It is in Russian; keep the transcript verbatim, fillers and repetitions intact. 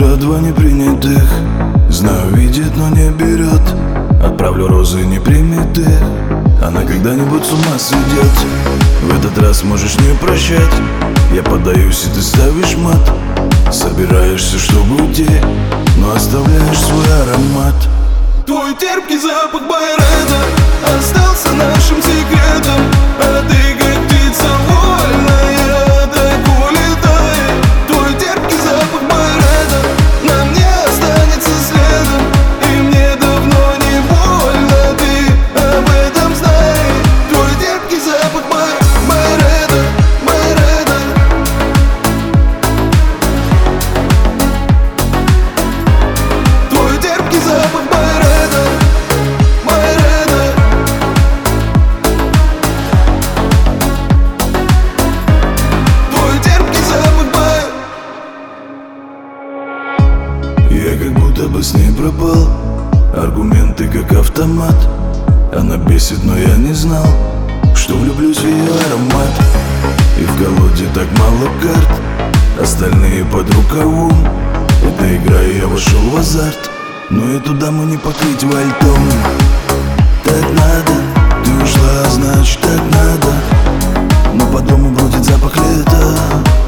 лежат два непринятых. Знаю, видит, но не берет. Отправлю розы, не примет их. Она когда-нибудь с ума сведет. В этот раз можешь не прощать. Я поддаюсь, и ты ставишь мат. Собираешься, чтобы уйти, но оставляешь свой аромат. Твой терпкий запах байреда остался нашим секретом. А ты, как птица вольная, так улетай. Твой терпкий запах байреда на мне останется следом. И мне давно не больно, ты об этом знай. Твой терпкий запах бай байреда, байреда. Твой терпкий запах байреда, байреда. Твой терпкий запах бай. Я как будто бы с ней пропал. Аргументы как автомат. Она бесит, но я не знал, что влюблюсь в ее аромат. И в колоде так мало карт, остальные под рукавом. Эта игра, и я вошел в азарт. Но эту даму не покрыть вальтом. Так надо, ты ушла, значит так надо. Но по дому бродит запах лета.